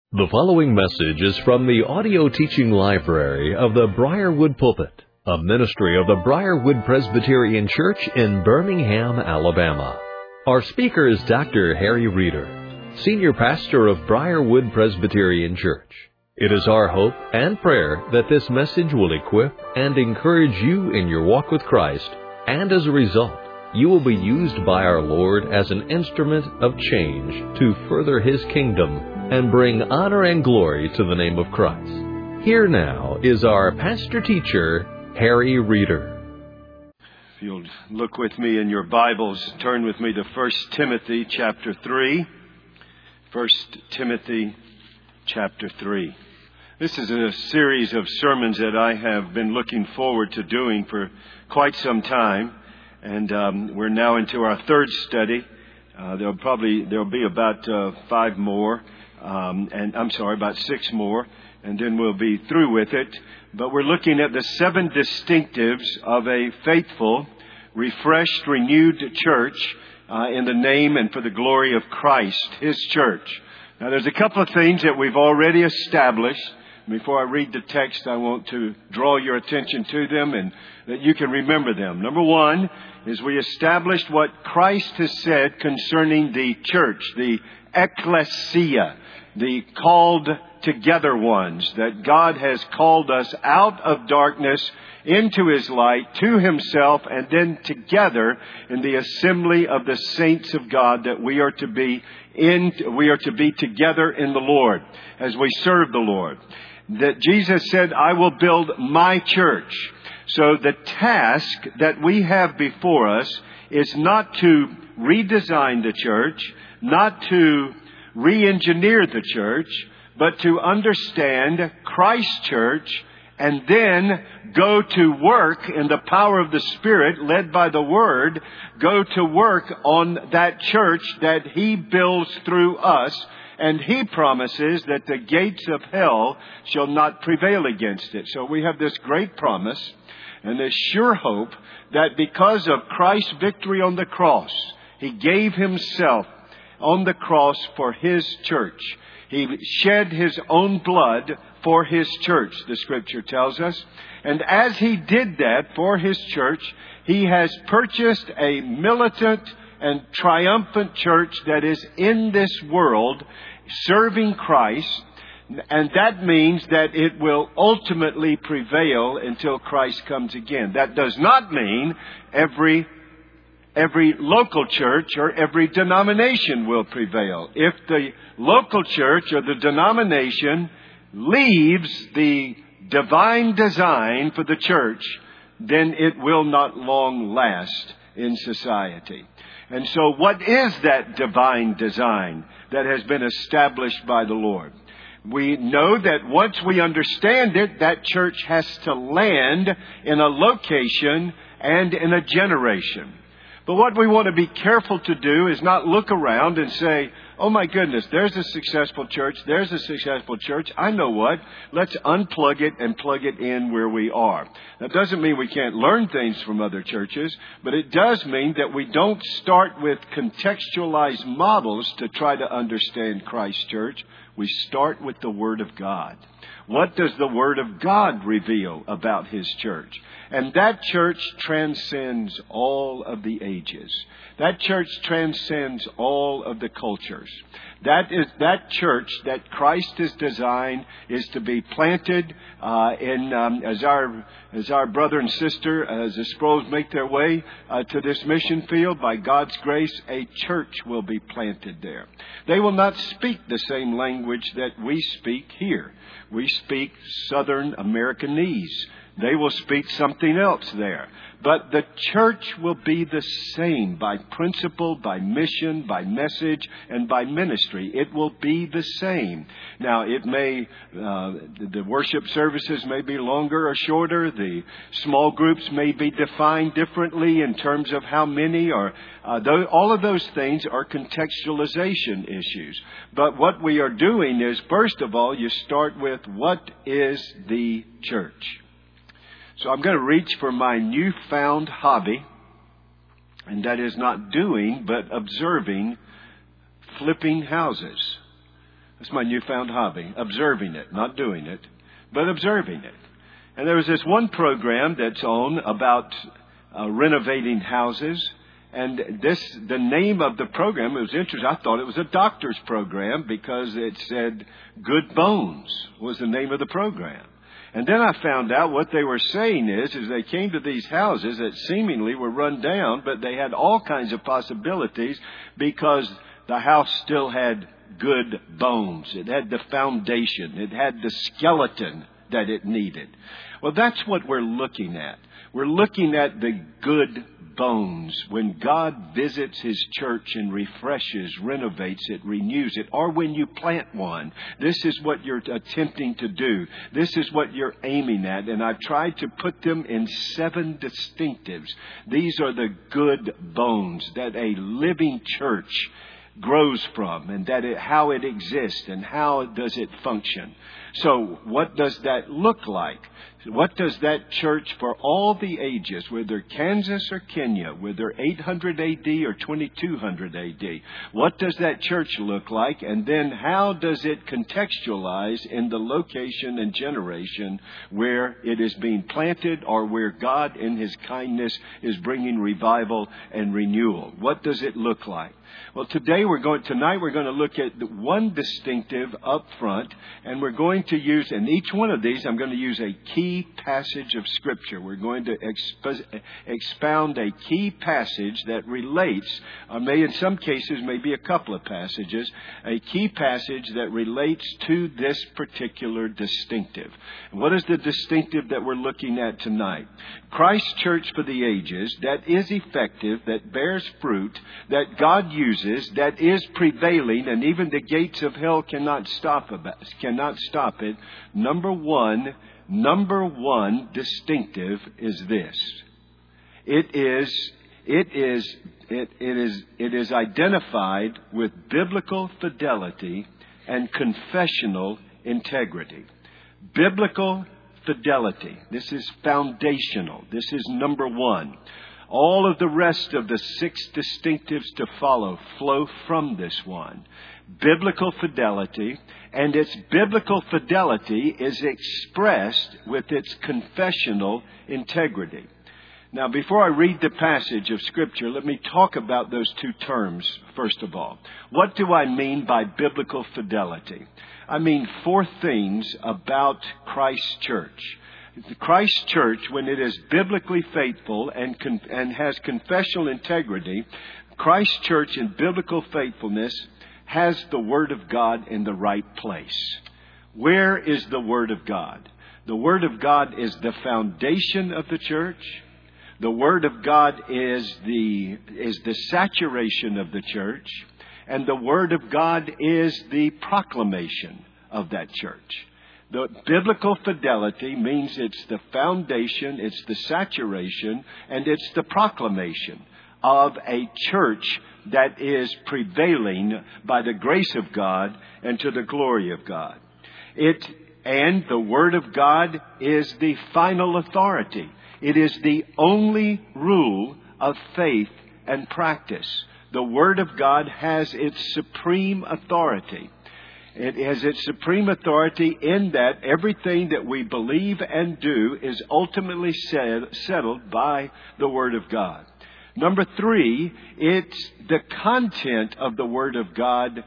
The following message is from the audio teaching library of the Briarwood Pulpit, a ministry of the Briarwood Presbyterian Church in Birmingham, Alabama. Our speaker is Dr. Harry Reeder, Senior Pastor of Briarwood Presbyterian Church. It is our hope and prayer that this message will equip and encourage you in your walk with Christ, and as a result, you will be used by our Lord as an instrument of change to further His kingdom and bring honor and glory to the name of Christ. Here now is our pastor-teacher, Harry Reeder. If you'll look with me in your Bibles, turn with me to 1 Timothy chapter 3. 1 Timothy chapter 3. This is a series of sermons that I have been looking forward to doing for quite some time. And we're now into our third study. There'll be about 5 more. About 6 more, and then we'll be through with it. But we're looking at the 7 distinctives of a faithful, refreshed, renewed church in the name and for the glory of Christ, His church. Now, there's a couple of things that we've already established. Before I read the text, I want to draw your attention to them and that you can remember them. Number 1 is we established what Christ has said concerning the church, the ecclesia, the called together ones, that God has called us out of darkness into His light to Himself, and then together in the assembly of the saints of God that we are to be together in the Lord as we serve the Lord. That Jesus said, I will build my church. So the task that we have before us is not to redesign the church, not to re-engineer the church, but to understand Christ's church and then go to work in the power of the Spirit, led by the Word, go to work on that church that He builds through us. And He promises that the gates of hell shall not prevail against it. So we have this great promise and this sure hope that because of Christ's victory on the cross, He gave Himself on the cross for His church. He shed His own blood for His church, the Scripture tells us. And as He did that for His church, He has purchased a militant and triumphant church that is in this world serving Christ. And that means that it will ultimately prevail until Christ comes again. That does not mean every local church or every denomination will prevail. If the local church or the denomination leaves the divine design for the church, then it will not long last in society. And so what is that divine design that has been established by the Lord? We know that once we understand it, that church has to land in a location and in a generation. But what we want to be careful to do is not look around and say, oh my goodness, there's a successful church, there's a successful church. I know what, let's unplug it and plug it in where we are. That doesn't mean we can't learn things from other churches, but it does mean that we don't start with contextualized models to try to understand Christ's church. We start with the Word of God. What does the Word of God reveal about His church? And that church transcends all of the ages. That church transcends all of the cultures. That church that Christ has designed is to be planted as our brother and sister, as the Sproles make their way to this mission field. By God's grace, a church will be planted there. They will not speak the same language that we speak here. We speak Southern Americanese. They will speak something else there. But the church will be the same by principle, by mission, by message, and by ministry. It will be the same. Now, it may, the worship services may be longer or shorter. The small groups may be defined differently in terms of how many, or all of those things are contextualization issues. But what we are doing is, first of all, you start with what is the church? So I'm going to reach for my newfound hobby, and that is not doing, but observing flipping houses. That's my newfound hobby, observing it, not doing it, but observing it. And there was this one program that's on about renovating houses. And the name of the program, it was interesting. I thought it was a doctor's program because it said Good Bones was the name of the program. And then I found out what they were saying is they came to these houses that seemingly were run down, but they had all kinds of possibilities because the house still had good bones. It had the foundation. It had the skeleton that it needed. Well, that's what we're looking at. We're looking at the good bones. When God visits His church and refreshes, renovates it, renews it, or when you plant one, this is what you're attempting to do. This is what you're aiming at. And I've tried to put them in 7 distinctives. These are the good bones that a living church grows from, and how it exists and how does it function. So what does that look like? What does that church for all the ages, whether Kansas or Kenya, whether 800 AD or 2200 AD, what does that church look like? And then how does it contextualize in the location and generation where it is being planted or where God in His kindness is bringing revival and renewal? What does it look like? Well, tonight we're going to look at the one distinctive up front, and we're going to use, in each one of these, I'm going to use a key passage of Scripture. We're going to expound a key passage that relates, in some cases, maybe a couple of passages, a key passage that relates to this particular distinctive. And what is the distinctive that we're looking at tonight? Christ's church for the ages, that is effective, that bears fruit, that God uses, that is prevailing, and even the gates of hell cannot stop it. Number one distinctive is this. It is identified with biblical fidelity and confessional integrity. Biblical fidelity. This is foundational. This is number one. All of the rest of the 6 distinctives to follow flow from this one. Biblical fidelity, and its biblical fidelity is expressed with its confessional integrity. Now, before I read the passage of Scripture, let me talk about those 2 terms, first of all. What do I mean by biblical fidelity? I mean 4 things about Christ's church. Christ's church, when it is biblically faithful and has confessional integrity, Christ's church in biblical faithfulness has the Word of God in the right place. Where is the Word of God? The Word of God is the foundation of the church. The Word of God is the saturation of the church. And the Word of God is the proclamation of that church. The biblical fidelity means it's the foundation, it's the saturation, and it's the proclamation of a church that is prevailing by the grace of God and to the glory of God. And the Word of God is the final authority. It is the only rule of faith and practice. The Word of God has its supreme authority. It has its supreme authority in that everything that we believe and do is ultimately settled by the Word of God. Number 3, it's the content of the Word of God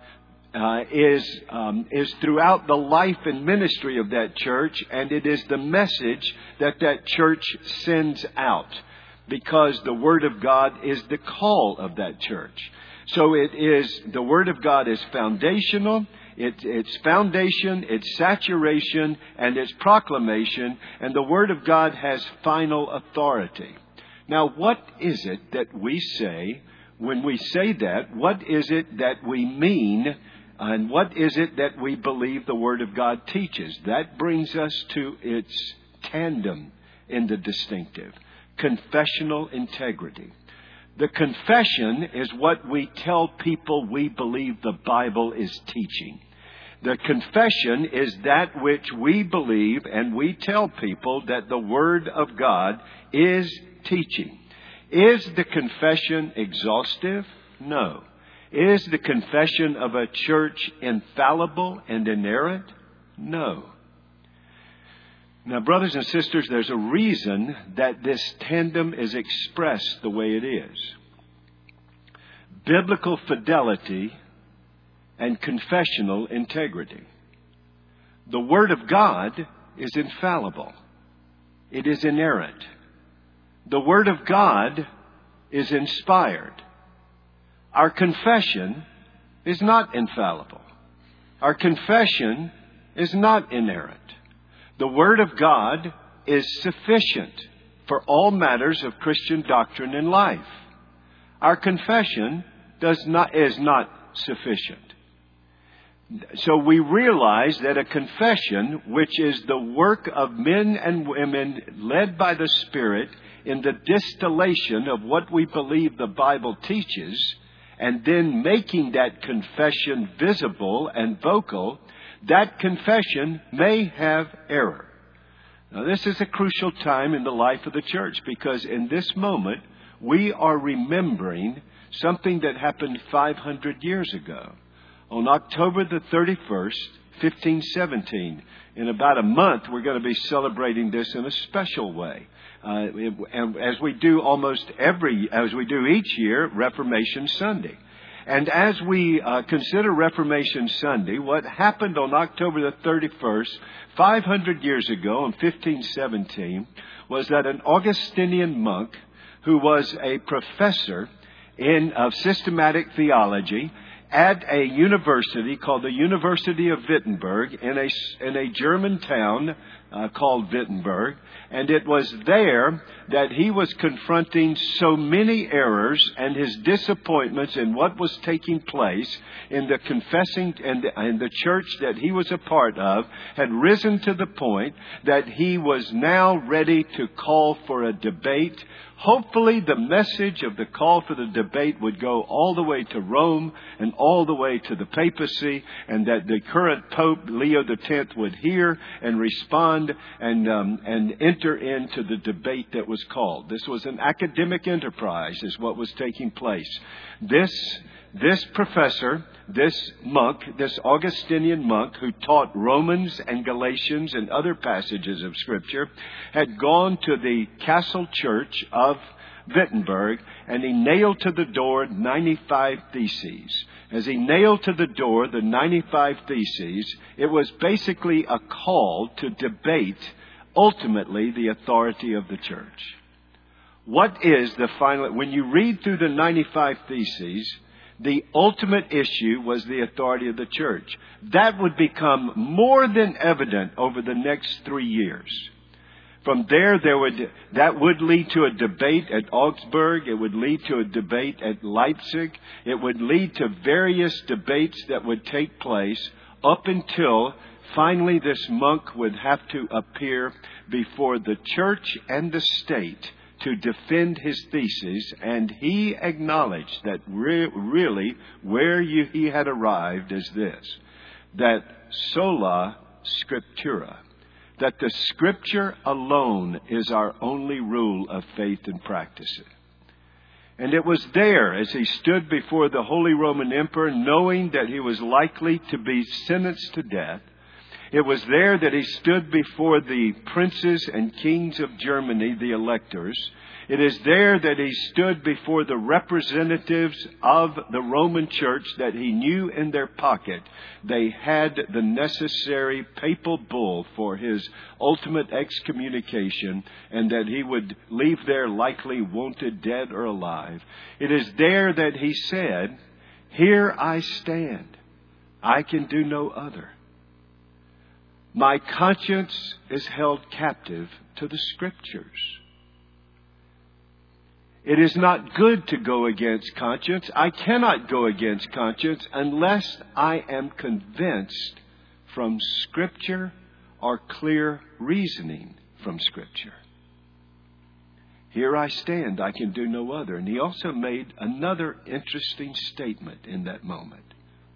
is throughout the life and ministry of that church, and it is the message that church sends out, because the Word of God is the call of that church. So the Word of God is foundational. It's foundation, its saturation, and its proclamation, and the Word of God has final authority. Now, what is it that we say when we say that? What is it that we mean, and what is it that we believe the Word of God teaches? That brings us to its tandem in the distinctive, confessional integrity. The confession is what we tell people we believe the Bible is teaching. The confession is that which we believe, and we tell people that the Word of God is teaching. Is the confession exhaustive? No. Is the confession of a church infallible and inerrant? No. Now, brothers and sisters, there's a reason that this tandem is expressed the way it is. Biblical fidelity and confessional integrity. The Word of God is infallible. It is inerrant. The Word of God is inspired. Our confession is not infallible. Our confession is not inerrant. The Word of God is sufficient for all matters of Christian doctrine and life. Our confession is not sufficient. So we realize that a confession, which is the work of men and women led by the Spirit in the distillation of what we believe the Bible teaches, and then making that confession visible and vocal, that confession may have error. Now, this is a crucial time in the life of the church, because in this moment we are remembering something that happened 500 years ago. On October the 31st, 1517, in about a month, we're going to be celebrating this in a special way. And as we do each year, Reformation Sunday. And as we consider Reformation Sunday, what happened on October the 31st, 500 years ago, in 1517, was that an Augustinian monk who was a professor of systematic theology at a university called the University of Wittenberg in a German town called Wittenberg. And it was there that he was confronting so many errors and his disappointments in what was taking place in the confessing and the church that he was a part of had risen to the point that he was now ready to call for a debate. Hopefully the message of the call for the debate would go all the way to Rome and all the way to the papacy, and that the current Pope, Leo X, would hear and respond and enter into the debate that was called. This was an academic enterprise, is what was taking place. This professor, this monk, this Augustinian monk who taught Romans and Galatians and other passages of Scripture, had gone to the castle church of Wittenberg, and he nailed to the door 95 theses. As he nailed to the door the 95 theses, it was basically a call to debate ultimately the authority of the church. What is the final... When you read through the 95 theses, the ultimate issue was the authority of the church. That would become more than evident over the next 3 years. From there, that would lead to a debate at Augsburg. It would lead to a debate at Leipzig. It would lead to various debates that would take place up until finally this monk would have to appear before the church and the state to defend his thesis, and he acknowledged that really where he had arrived is this, that sola scriptura, that the Scripture alone is our only rule of faith and practice. And it was there, as he stood before the Holy Roman Emperor, knowing that he was likely to be sentenced to death. It was there that he stood before the princes and kings of Germany, the electors. It is there that he stood before the representatives of the Roman Church that he knew in their pocket they had the necessary papal bull for his ultimate excommunication, and that he would leave there likely wanted dead or alive. It is there that he said, "Here I stand. I can do no other. My conscience is held captive to the Scriptures." It is not good to go against conscience. I cannot go against conscience unless I am convinced from Scripture or clear reasoning from Scripture. Here I stand, I can do no other. And he also made another interesting statement in that moment.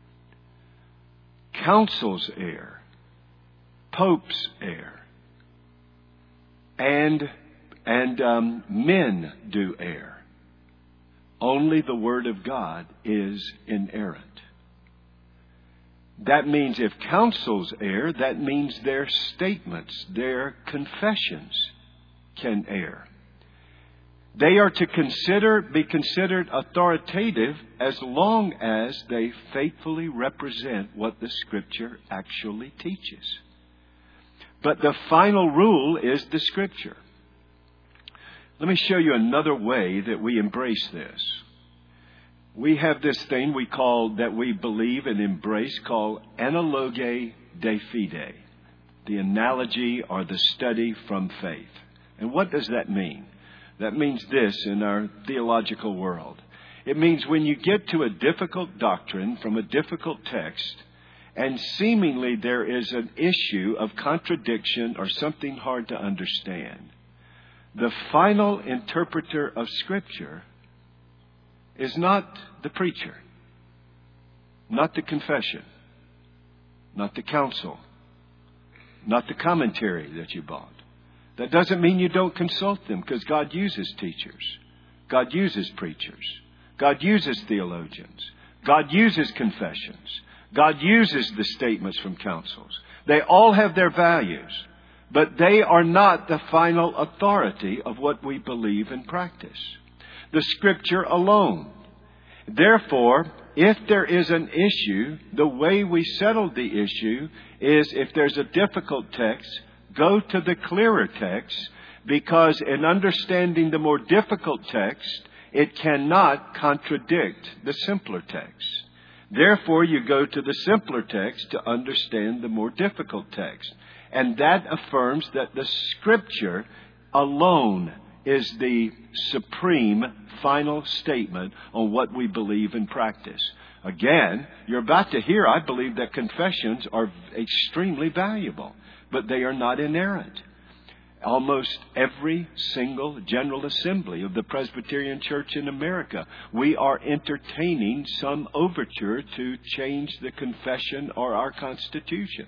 Councils err, popes err, and men do err. Only the Word of God is inerrant. That means if councils err, that means their statements, their confessions can err. They are to be considered authoritative as long as they faithfully represent what the Scripture actually teaches. But the final rule is the Scripture. Let me show you another way that we embrace this. We have this thing that we believe and embrace called analogia de fide, the analogy or the study from faith. And what does that mean? That means this in our theological world. It means when you get to a difficult doctrine from a difficult text, and seemingly there is an issue of contradiction or something hard to understand, the final interpreter of Scripture is not the preacher, not the confession, not the counsel, not the commentary that you bought. That doesn't mean you don't consult them, because God uses teachers. God uses preachers. God uses theologians. God uses confessions. God uses the statements from councils. They all have their values, but they are not the final authority of what we believe and practice. The Scripture alone. Therefore, if there is an issue, the way we settle the issue is if there's a difficult text, go to the clearer text, because in understanding the more difficult text, it cannot contradict the simpler text. Therefore, you go to the simpler text to understand the more difficult text. And that affirms that the Scripture alone is the supreme final statement on what we believe and practice. Again, you're about to hear, I believe that confessions are extremely valuable, but they are not inerrant. Almost every single General Assembly of the Presbyterian Church in America, we are entertaining some overture to change the confession or our Constitution.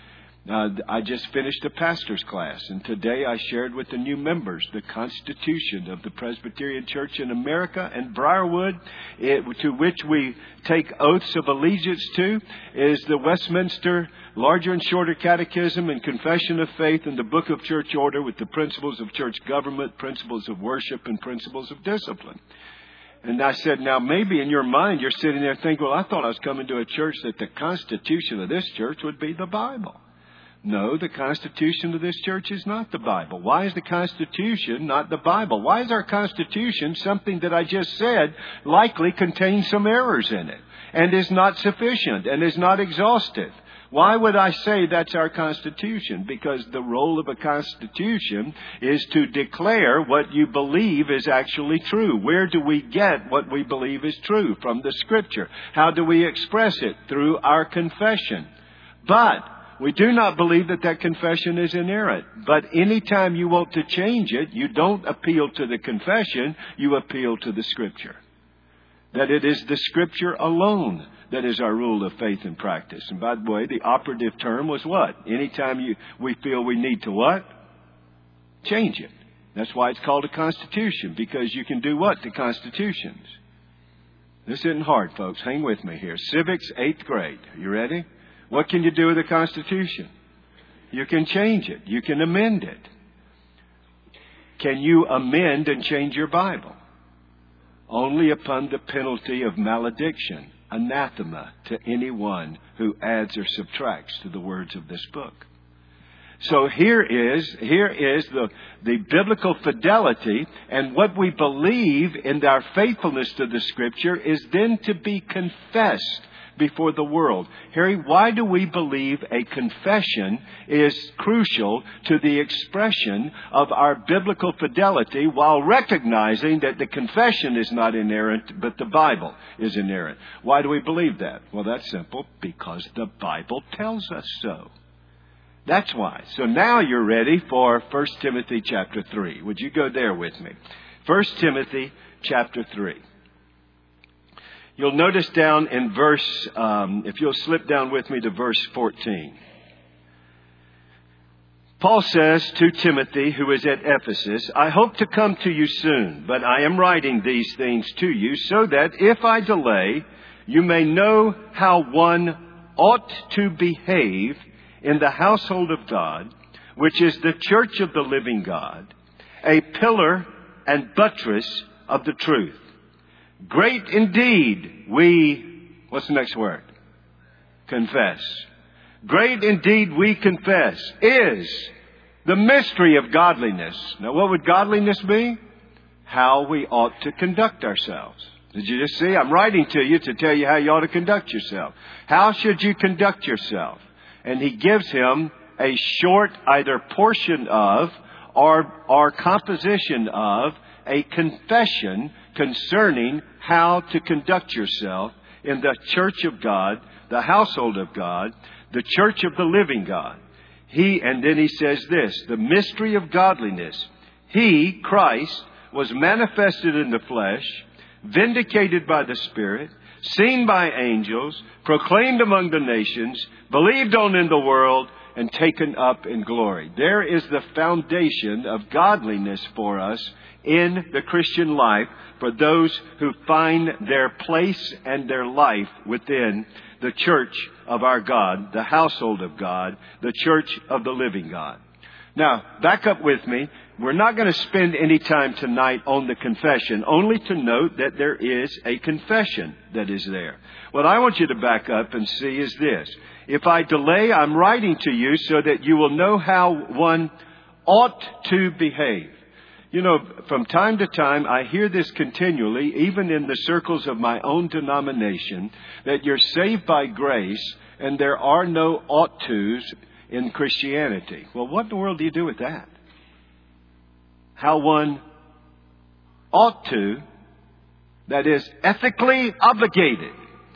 I just finished a pastor's class, and today I shared with the new members the Constitution of the Presbyterian Church in America and Briarwood, to which we take oaths of allegiance to, is the Westminster Larger and Shorter Catechism and Confession of Faith and the Book of Church Order with the principles of church government, principles of worship, and principles of discipline. And I said, now maybe in your mind you're sitting there thinking, well, I thought I was coming to a church that the Constitution of this church would be the Bible. No, the Constitution of this church is not the Bible. Why is the Constitution not the Bible? Why is our Constitution something that I just said likely contains some errors in it and is not sufficient and is not exhaustive? Why would I say that's our Constitution? Because the role of a Constitution is to declare what you believe is actually true. Where do we get what we believe is true? From the Scripture. How do we express it? Through our confession. But we do not believe that confession is inerrant. But anytime you want to change it, you don't appeal to the confession, you appeal to the Scripture. That it is the Scripture alone that is our rule of faith and practice. And by the way, the operative term was what? Anytime we feel we need to what? Change it. That's why it's called a Constitution, because you can do what to constitutions? This isn't hard, folks. Hang with me here. Civics, 8th grade. Are you ready? What can you do with a Constitution? You can change it. You can amend it. Can you amend and change your Bible? Only upon the penalty of malediction, anathema to anyone who adds or subtracts to the words of this book. So here is the biblical fidelity, and what we believe in our faithfulness to the Scripture is then to be confessed before the world. Harry, why do we believe a confession is crucial to the expression of our biblical fidelity, while recognizing that the confession is not inerrant, but the Bible is inerrant? Why do we believe that? Well, that's simple. Because the Bible tells us so. That's why. So now you're ready for 1 Timothy chapter 3. Would you go there with me? 1 Timothy chapter 3. You'll notice down in verse, if you'll slip down with me to verse 14. Paul says to Timothy, who is at Ephesus, I hope to come to you soon, but I am writing these things to you so that if I delay, you may know how one ought to behave in the household of God, which is the church of the living God, a pillar and buttress of the truth. Great indeed what's the next word? Confess. Great indeed we confess is the mystery of godliness. Now what would godliness be? How we ought to conduct ourselves. Did you just see? I'm writing to you to tell you how you ought to conduct yourself. How should you conduct yourself? And he gives him a short either portion of or composition of a confession concerning how to conduct yourself in the church of God, the household of God, the church of the living God. And then he says this, the mystery of godliness. He, Christ, was manifested in the flesh, vindicated by the Spirit, seen by angels, proclaimed among the nations, believed on in the world, and taken up in glory. There is the foundation of godliness for us in the Christian life for those who find their place and their life within the church of our God, the household of God, the church of the living God. Now, back up with me. We're not going to spend any time tonight on the confession, only to note that there is a confession that is there. What I want you to back up and see is this. If I delay, I'm writing to you so that you will know how one ought to behave. You know, from time to time, I hear this continually, even in the circles of my own denomination, that you're saved by grace and there are no ought-tos in Christianity. Well, what in the world do you do with that? How one ought to, that is, ethically obligated.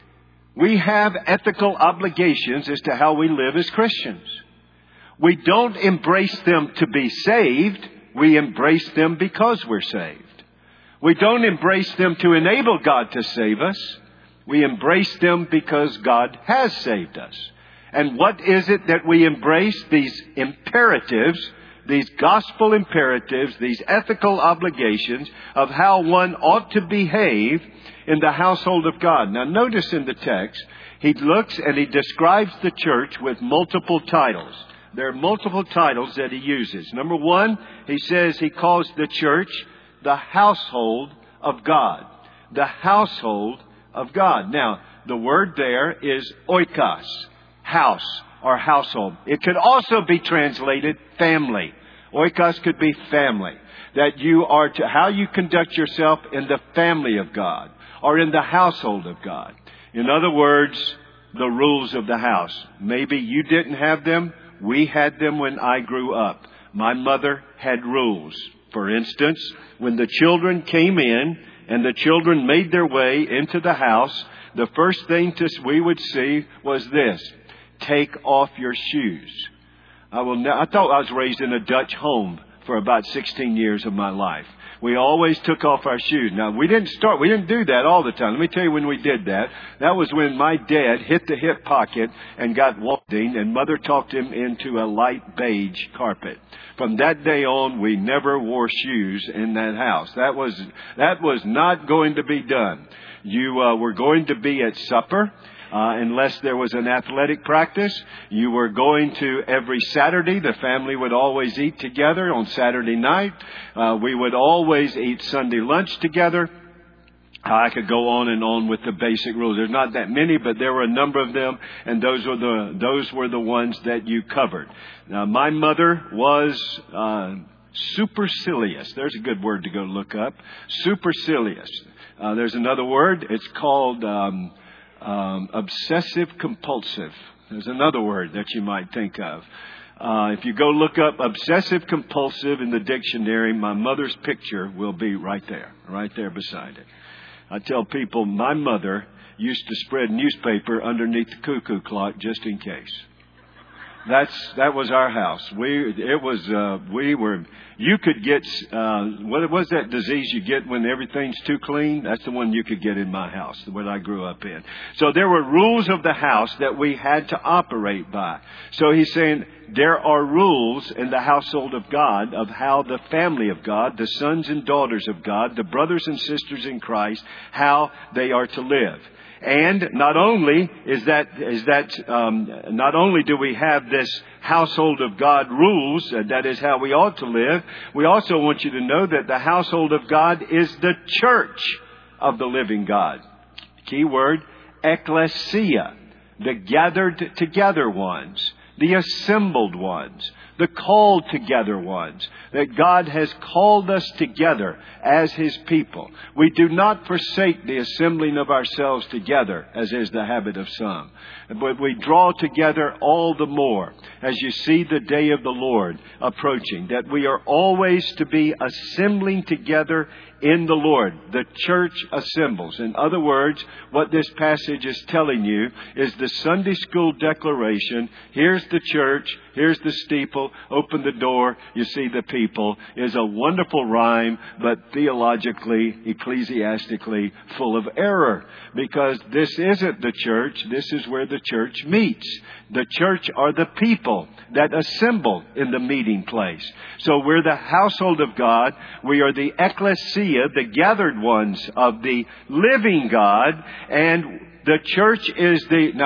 We have ethical obligations as to how we live as Christians. We don't embrace them to be saved. We embrace them because we're saved. We don't embrace them to enable God to save us. We embrace them because God has saved us. And what is it that we embrace? These imperatives, these gospel imperatives, these ethical obligations of how one ought to behave in the household of God. Now notice in the text, he looks and he describes the church with multiple titles. There are multiple titles that he uses. Number one, he says he calls the church the household of God. The household of God. Now, the word there is oikos, house or household. It could also be translated family. Oikos could be family. That you are to, how you conduct yourself in the family of God or in the household of God. In other words, the rules of the house. Maybe you didn't have them. We had them when I grew up. My mother had rules. For instance, when the children came in and the children made their way into the house, the first thing we would see was this: take off your shoes. I thought I was raised in a Dutch home for about 16 years of my life. We always took off our shoes. Now, we didn't do that all the time. Let me tell you when we did that. That was when my dad hit the hip pocket and got walking, and Mother talked him into a light beige carpet. From that day on, we never wore shoes in that house. That was not going to be done. You were going to be at supper. Unless there was an athletic practice. You were going to every Saturday. The family would always eat together on Saturday night. We would always eat Sunday lunch together. I could go on and on with the basic rules. There's not that many, but there were a number of them, and those were the ones that you covered. Now, my mother was supercilious. There's a good word to go look up. Supercilious. There's another word. It's called obsessive compulsive. There's another word that you might think of. If you go look up obsessive compulsive in the dictionary, my mother's picture will be right there beside it. I tell people my mother used to spread newspaper underneath the cuckoo clock just in case. That was our house. You could get, what was that disease you get when everything's too clean? That's the one you could get in my house, what I grew up in. So there were rules of the house that we had to operate by. So he's saying there are rules in the household of God of how the family of God, the sons and daughters of God, the brothers and sisters in Christ, how they are to live. And not only not only do we have this household of God rules, that is how we ought to live, we also want you to know that the household of God is the church of the living God. Key word, ecclesia, the gathered together ones, the assembled ones, the called together ones, that God has called us together as His people. We do not forsake the assembling of ourselves together, as is the habit of some, but we draw together all the more as you see the day of the Lord approaching, that we are always to be assembling together in the Lord. The church assembles. In other words, what this passage is telling you is the Sunday school declaration. Here's the church. Here's the steeple. Open the door. You see the people. Is a wonderful rhyme, but theologically, ecclesiastically, full of error. Because this isn't the church. This is where the church meets. The church are the people that assemble in the meeting place. So we're the household of God. We are the ecclesia, the gathered ones of the living God. And the church is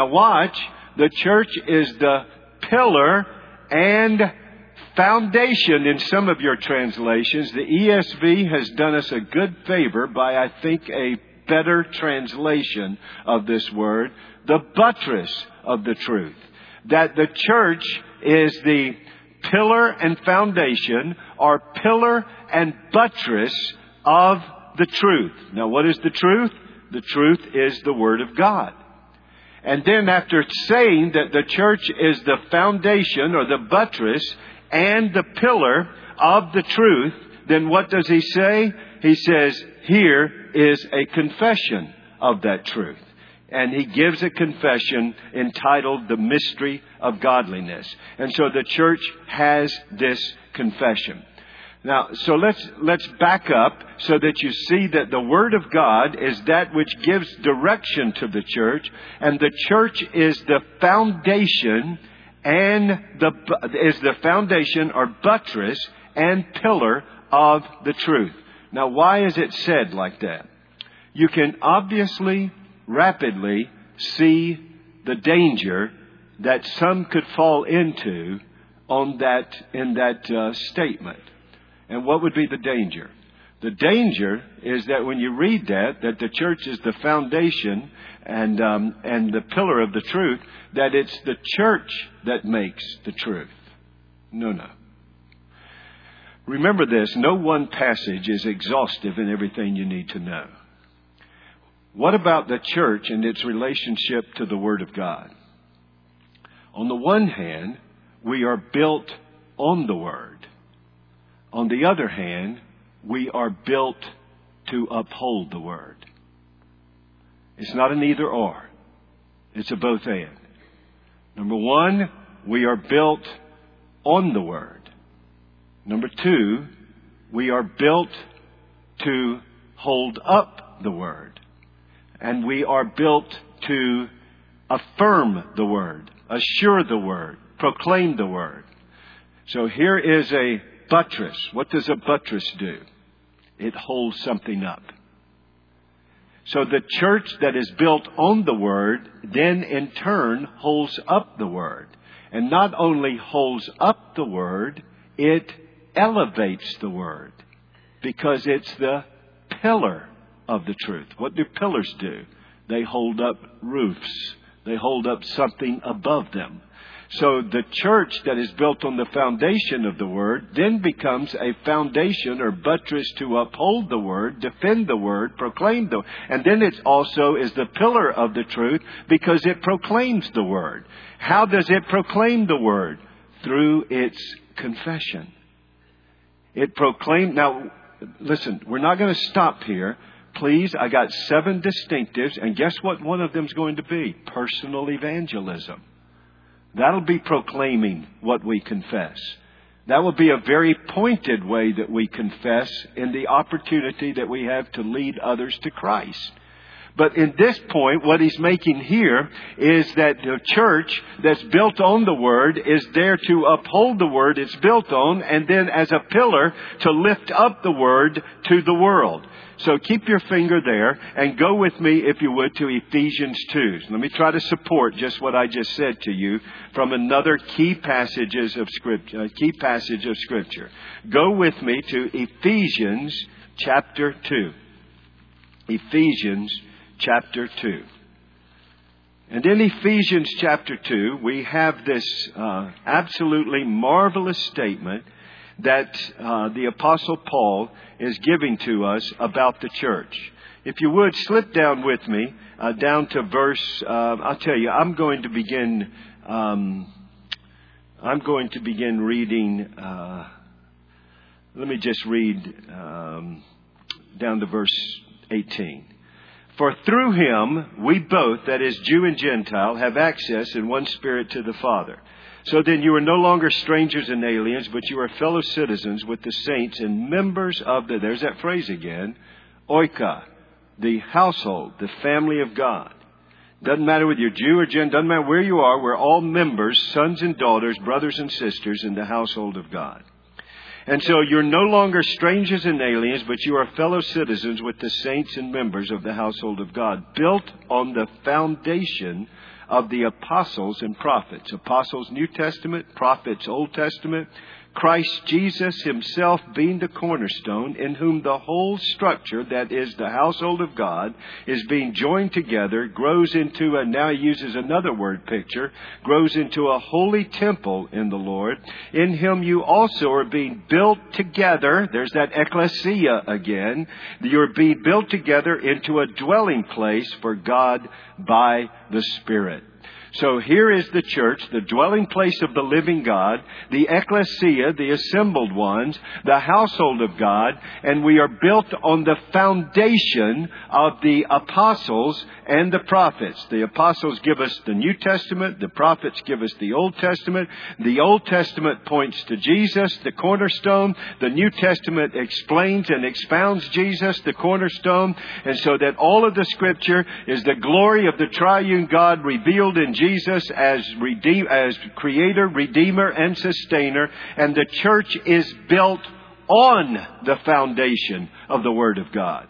the church is the pillar and foundation in some of your translations. The ESV has done us a good favor by, I think, a better translation of this word, the buttress of the truth. That the church is the pillar and foundation, or pillar and buttress of the truth. Now, what is the truth? The truth is the Word of God. And then after saying that the church is the foundation or the buttress and the pillar of the truth, then what does he say? He says, here is a confession of that truth. And he gives a confession entitled The Mystery of Godliness. And so the church has this confession. Now, so let's back up so that you see that the Word of God is that which gives direction to the church, and the church is the foundation or buttress and pillar of the truth. Now, why is it said like that? You can obviously, rapidly see the danger that some could fall into in that statement. And what would be the danger? The danger is that when you read that the church is the foundation and the pillar of the truth, that it's the church that makes the truth. No. Remember this, no one passage is exhaustive in everything you need to know. What about the church and its relationship to the Word of God? On the one hand, we are built on the Word. On the other hand, we are built to uphold the Word. It's not an either or. It's a both and. Number one, we are built on the Word. Number two, we are built to hold up the Word. And we are built to affirm the Word, assure the Word, proclaim the Word. So here is a buttress. What does a buttress do? It holds something up. So the church that is built on the Word then in turn holds up the Word. And not only holds up the Word, it elevates the Word. Because it's the pillar of the truth. What do pillars do? They hold up roofs. They hold up something above them. So the church that is built on the foundation of the Word then becomes a foundation or buttress to uphold the Word, defend the Word, proclaim the Word. And then it also is the pillar of the truth because it proclaims the Word. How does it proclaim the Word? Through its confession. It proclaims. Now, listen, we're not going to stop here. Please, I got 7 distinctives, and guess what one of them is going to be? Personal evangelism. That'll be proclaiming what we confess. That will be a very pointed way that we confess in the opportunity that we have to lead others to Christ. But in this point, what he's making here is that the church that's built on the Word is there to uphold the Word it's built on, and then as a pillar to lift up the Word to the world. So keep your finger there and go with me, if you would, to Ephesians 2. Let me try to support just what I just said to you from another key passage of Scripture. Go with me to Ephesians chapter 2. Ephesians chapter 2. And in Ephesians chapter 2, we have this absolutely marvelous statement that the Apostle Paul is giving to us about the church. If you would, slip down with me down to verse, I'll tell you, I'm going to begin reading, let me just read down to verse 18. For through him, we both, that is Jew and Gentile, have access in one Spirit to the Father. So then you are no longer strangers and aliens, but you are fellow citizens with the saints and members of there's that phrase again, oika, the household, the family of God. Doesn't matter whether you're Jew or Gentile, doesn't matter where you are, we're all members, sons and daughters, brothers and sisters in the household of God. And so you're no longer strangers and aliens, but you are fellow citizens with the saints and members of the household of God, built on the foundation of the apostles and prophets. Apostles, New Testament, prophets, Old Testament. Christ Jesus himself being the cornerstone, in whom the whole structure, that is the household of God, is being joined together, grows into, and now he uses another word picture, grows into a holy temple in the Lord. In him you also are being built together. There's that ecclesia again. You're being built together into a dwelling place for God by the Spirit. So here is the church, the dwelling place of the living God, the ecclesia, the assembled ones, the household of God, and we are built on the foundation of the apostles and the prophets. The apostles give us the New Testament, the prophets give us the Old Testament. The Old Testament points to Jesus, the cornerstone. The New Testament explains and expounds Jesus, the cornerstone. And so that all of the Scripture is the glory of the triune God revealed in Jesus as Creator, Redeemer, and Sustainer. And the church is built on the foundation of the Word of God.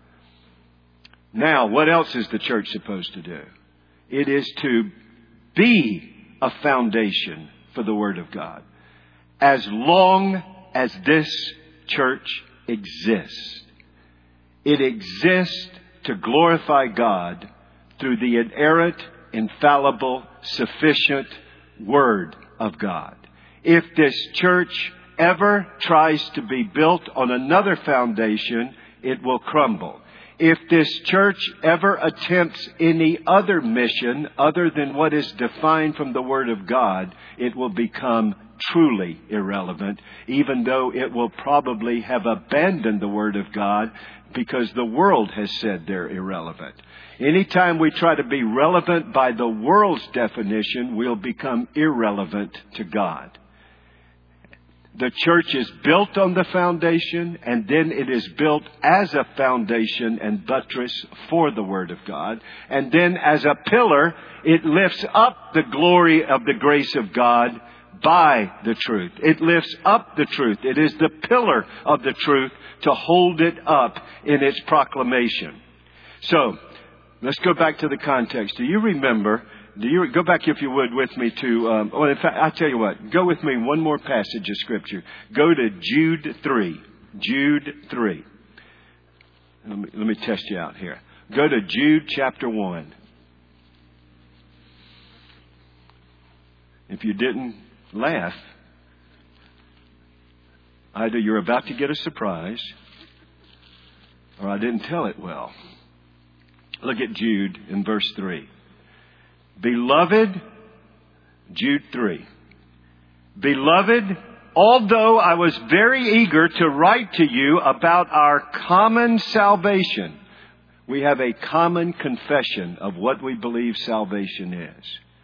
Now, what else is the church supposed to do? It is to be a foundation for the Word of God. As long as this church exists, it exists to glorify God through the inerrant, infallible, sufficient Word of God. If this church ever tries to be built on another foundation, it will crumble. If this church ever attempts any other mission other than what is defined from the Word of God, it will become truly irrelevant, even though it will probably have abandoned the Word of God because the world has said they're irrelevant. Anytime we try to be relevant by the world's definition, we'll become irrelevant to God. The church is built on the foundation, and then it is built as a foundation and buttress for the Word of God. And then as a pillar, it lifts up the glory of the grace of God by the truth. It lifts up the truth. It is the pillar of the truth to hold it up in its proclamation. So, let's go back to the context. Do you go back, if you would, with me to, in fact, I'll tell you what, go with me one more passage of Scripture. Go to Jude 3. Jude 3. Let me test you out here. Go to Jude chapter 1. If you didn't laugh, either you're about to get a surprise, or I didn't tell it well. Look at Jude in verse 3. Beloved, Jude 3. Beloved, although I was very eager to write to you about our common salvation, we have a common confession of what we believe salvation is.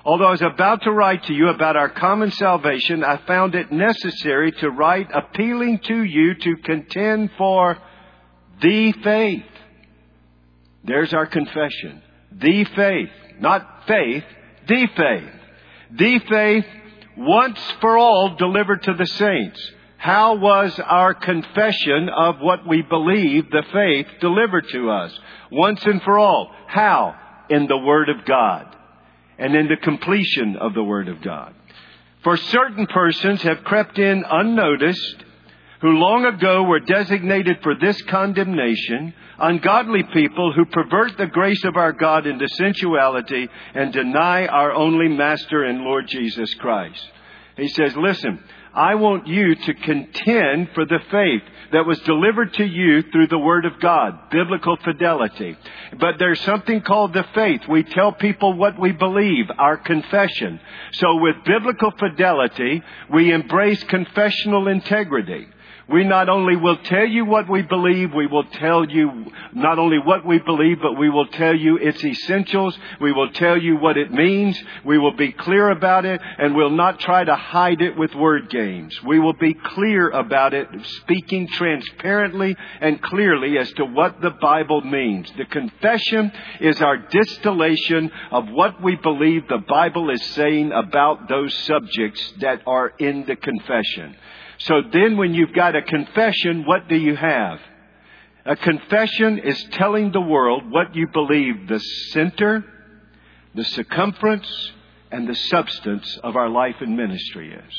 Although I was about to write to you about our common salvation, I found it necessary to write appealing to you to contend for the faith. There's our confession. The faith. Not faith. The faith. The faith once for all delivered to the saints. How was our confession of what we believe, the faith, delivered to us? Once and for all. How? In the Word of God. And in the completion of the Word of God. For certain persons have crept in unnoticed, who long ago were designated for this condemnation, ungodly people who pervert the grace of our God into sensuality and deny our only Master and Lord Jesus Christ. He says, listen, I want you to contend for the faith that was delivered to you through the Word of God, biblical fidelity. But there's something called the faith. We tell people what we believe, our confession. So with biblical fidelity, we embrace confessional integrity. We not only will tell you what we believe, we will tell you not only what we believe, but we will tell you its essentials. We will tell you what it means. We will be clear about it, and we'll not try to hide it with word games. We will be clear about it, speaking transparently and clearly as to what the Bible means. The confession is our distillation of what we believe the Bible is saying about those subjects that are in the confession. So then when you've got a confession, what do you have? A confession is telling the world what you believe the center, the circumference, and the substance of our life and ministry is.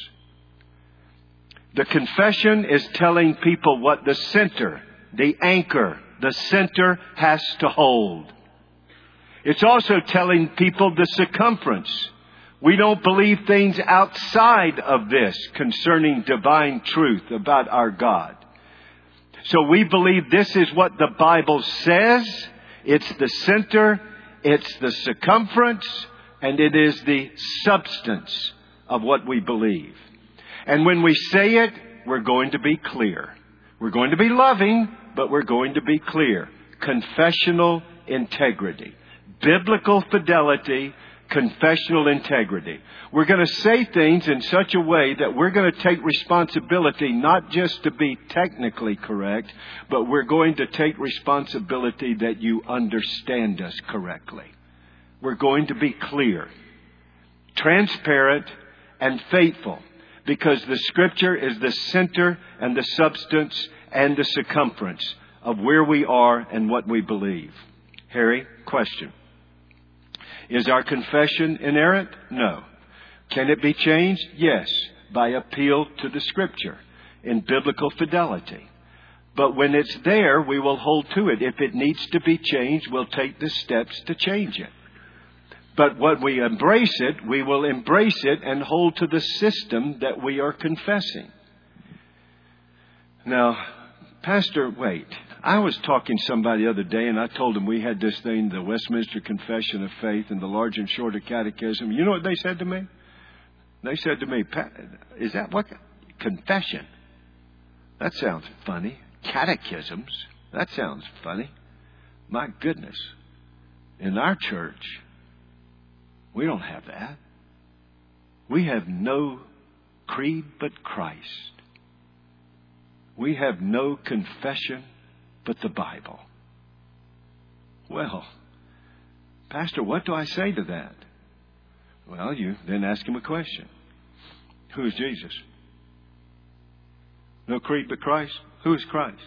The confession is telling people what the center, the anchor, the center has to hold. It's also telling people the circumference. We don't believe things outside of this concerning divine truth about our God. So we believe this is what the Bible says. It's the center, it's the circumference, and it is the substance of what we believe. And when we say it, we're going to be clear. We're going to be loving, but we're going to be clear. Confessional integrity. Biblical fidelity. Confessional integrity. We're going to say things in such a way that we're going to take responsibility not just to be technically correct, but we're going to take responsibility that you understand us correctly. We're going to be clear, transparent, and faithful, because the Scripture is the center and the substance and the circumference of where we are and what we believe. Harry, question. Is our confession inerrant? No. Can it be changed? Yes, by appeal to the Scripture in biblical fidelity. But when it's there, we will hold to it. If it needs to be changed, we'll take the steps to change it. But when we embrace it, we will embrace it and hold to the system that we are confessing. Now, Pastor, wait. I was talking to somebody the other day, and I told them we had this thing, the Westminster Confession of Faith and the Large and Shorter Catechism. You know what they said to me? They said to me, is that what? Confession. That sounds funny. Catechisms. That sounds funny. My goodness. In our church, we don't have that. We have no creed but Christ. We have no confession but the Bible. Well, Pastor, what do I say to that? Well, you then ask him a question. Who is Jesus? No creed but Christ? Who is Christ?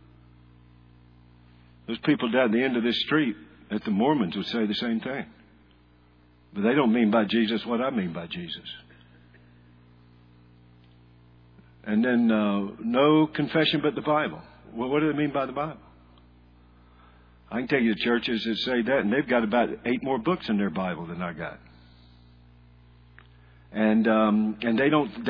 Those people down at the end of this street at the Mormons would say the same thing. But they don't mean by Jesus what I mean by Jesus. And then no confession but the Bible. Well, what do they mean by the Bible? I can tell you the churches that say that, and they've got about 8 more books in their Bible than I got. And they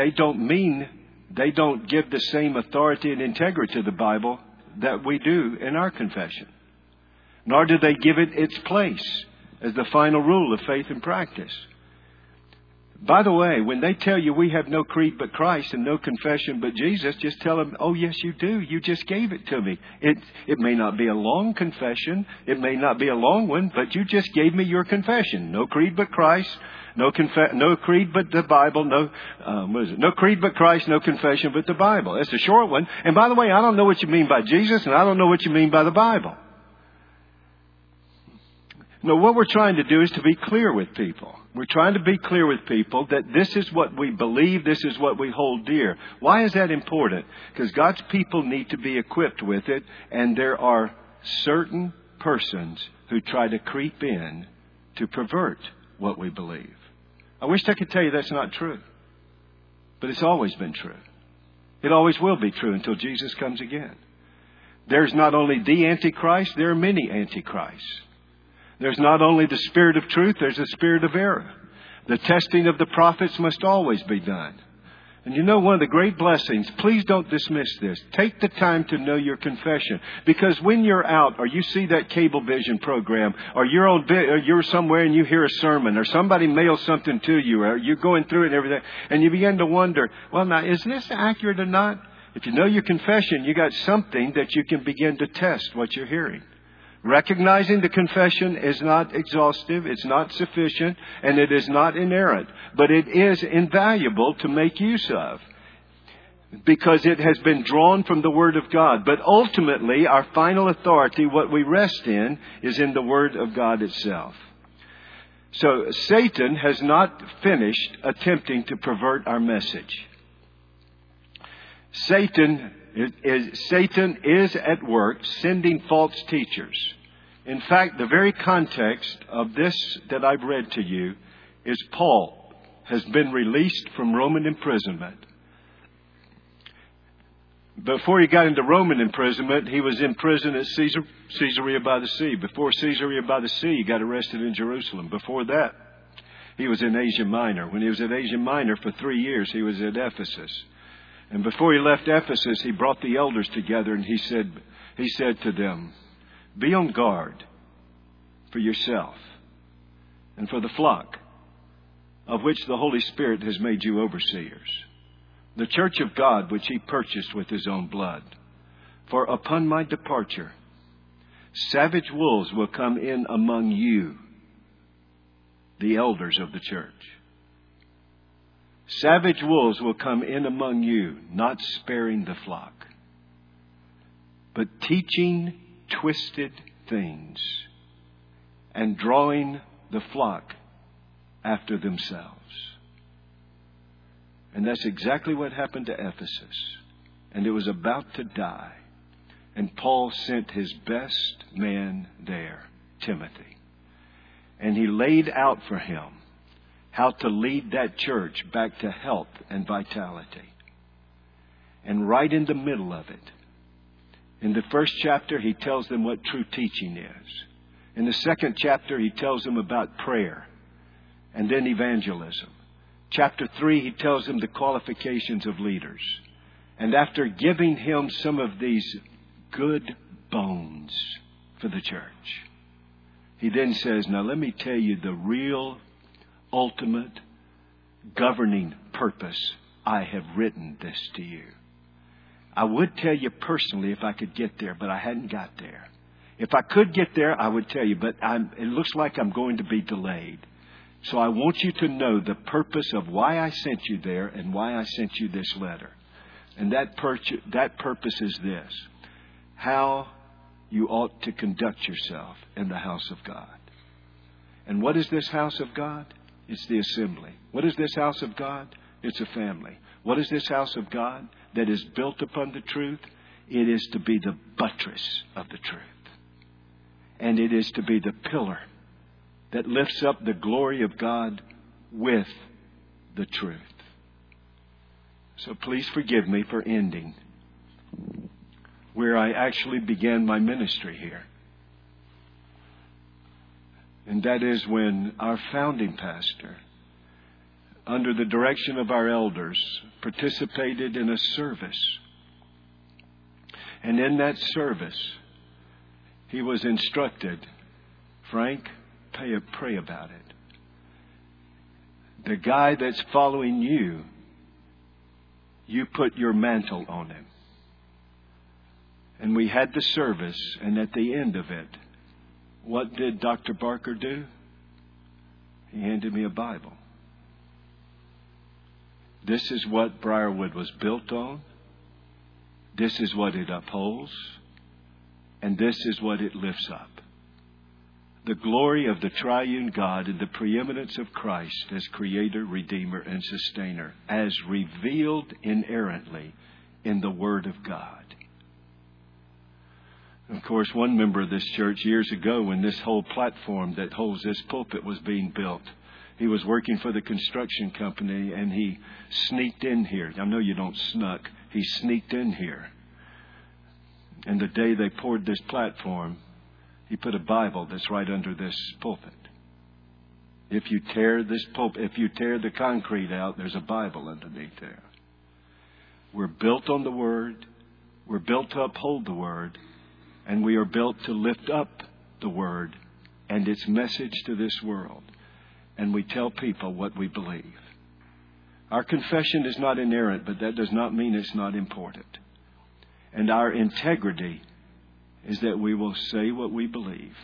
don't give the same authority and integrity to the Bible that we do in our confession. Nor do they give it its place as the final rule of faith and practice. By the way, when they tell you we have no creed but Christ and no confession but Jesus, just tell them, oh, yes, you do. You just gave it to me. It may not be a long confession. It may not be a long one, but you just gave me your confession. No creed but Christ. No creed but the Bible. No creed but Christ. No confession but the Bible. That's a short one. And by the way, I don't know what you mean by Jesus, and I don't know what you mean by the Bible. No, what we're trying to do is to be clear with people. We're trying to be clear with people that this is what we believe, this is what we hold dear. Why is that important? Because God's people need to be equipped with it, and there are certain persons who try to creep in to pervert what we believe. I wish I could tell you that's not true, but it's always been true. It always will be true until Jesus comes again. There's not only the Antichrist, there are many Antichrists. There's not only the spirit of truth, there's the spirit of error. The testing of the prophets must always be done. And you know, one of the great blessings, please don't dismiss this. Take the time to know your confession. Because when you're out, or you see that Cablevision program, or you're somewhere and you hear a sermon, or somebody mails something to you, or you're going through it and everything, and you begin to wonder, well, now, is this accurate or not? If you know your confession, you got something that you can begin to test what you're hearing. Recognizing the confession is not exhaustive, it's not sufficient, and it is not inerrant. But it is invaluable to make use of, because it has been drawn from the Word of God. But ultimately, our final authority, what we rest in, is in the Word of God itself. So Satan has not finished attempting to pervert our message. Satan is at work sending false teachers. In fact, the very context of this that I've read to you is Paul has been released from Roman imprisonment. Before he got into Roman imprisonment, he was in prison at Caesarea by the Sea. Before Caesarea by the Sea, he got arrested in Jerusalem. Before that, he was in Asia Minor. When he was at Asia Minor for 3 years, he was at Ephesus. And before he left Ephesus, he brought the elders together and he said to them, be on guard for yourself and for the flock of which the Holy Spirit has made you overseers, the church of God which he purchased with his own blood. For upon my departure, savage wolves will come in among you, the elders of the church. Savage wolves will come in among you, not sparing the flock, but teaching twisted things and drawing the flock after themselves. And that's exactly what happened to Ephesus. And it was about to die. And Paul sent his best man there, Timothy. And he laid out for him how to lead that church back to health and vitality. And right in the middle of it, in the first chapter, he tells them what true teaching is. In the second chapter, he tells them about prayer and then evangelism. Chapter 3, he tells them the qualifications of leaders. And after giving him some of these good bones for the church, he then says, now let me tell you the real ultimate governing purpose. I have written this to you. I would tell you personally if I could get there, but I hadn't got there. If I could get there, I would tell you, but it looks like I'm going to be delayed. So I want you to know the purpose of why I sent you there and why I sent you this letter. And that purpose is this: how you ought to conduct yourself in the house of God. And what is this house of God? It's the assembly. What is this house of God? It's a family. What is this house of God that is built upon the truth? It is to be the buttress of the truth. And it is to be the pillar that lifts up the glory of God with the truth. So please forgive me for ending where I actually began my ministry here. And that is when our founding pastor, under the direction of our elders, participated in a service. And in that service, he was instructed, Frank, pray about it. The guy that's following you, you put your mantle on him. And we had the service, and at the end of it, what did Dr. Barker do? He handed me a Bible. This is what Briarwood was built on. This is what it upholds. And this is what it lifts up. The glory of the triune God and the preeminence of Christ as Creator, Redeemer, and Sustainer, as revealed inerrantly in the Word of God. Of course, one member of this church years ago, when this whole platform that holds this pulpit was being built, he was working for the construction company and he sneaked in here. I know you don't snuck. He sneaked in here. And the day they poured this platform, he put a Bible that's right under this pulpit. If you tear this pulpit, if you tear the concrete out, there's a Bible underneath there. We're built on the Word. We're built to uphold the Word. And we are built to lift up the Word and its message to this world. And we tell people what we believe. Our confession is not inerrant, but that does not mean it's not important. And our integrity is that we will say what we believe.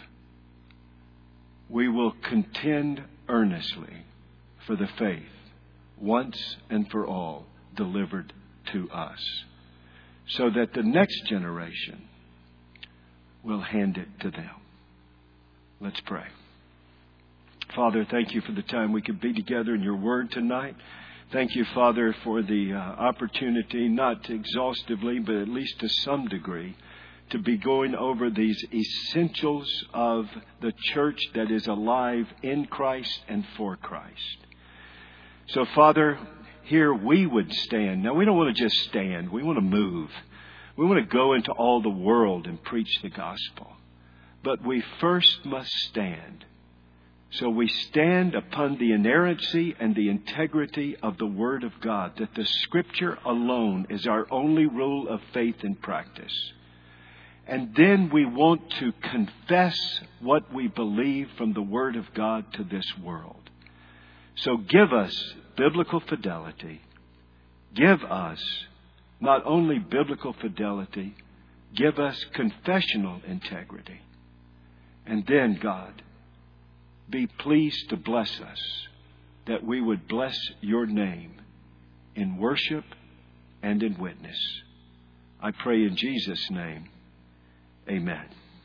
We will contend earnestly for the faith, once and for all, delivered to us, so that the next generation will hand it to them. Let's pray. Father, thank you for the time we could be together in your word tonight. Thank you, Father, for the opportunity, not exhaustively, but at least to some degree, to be going over these essentials of the church that is alive in Christ and for Christ. So, Father, here we would stand. Now, we don't want to just stand. We want to move. We want to go into all the world and preach the gospel. But we first must stand. So we stand upon the inerrancy and the integrity of the Word of God, that the Scripture alone is our only rule of faith and practice. And then we want to confess what we believe from the Word of God to this world. So give us biblical fidelity. Give us not only biblical fidelity, give us confessional integrity. And then, God, be pleased to bless us, that we would bless your name in worship and in witness. I pray in Jesus' name. Amen.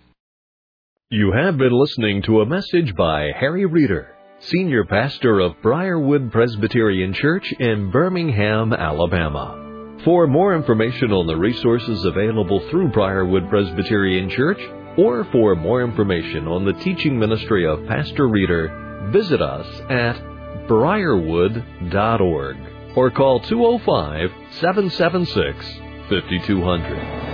You have been listening to a message by Harry Reeder, Senior Pastor of Briarwood Presbyterian Church in Birmingham, Alabama. For more information on the resources available through Briarwood Presbyterian Church, or for more information on the teaching ministry of Pastor Reeder, visit us at briarwood.org or call 205-776-5200.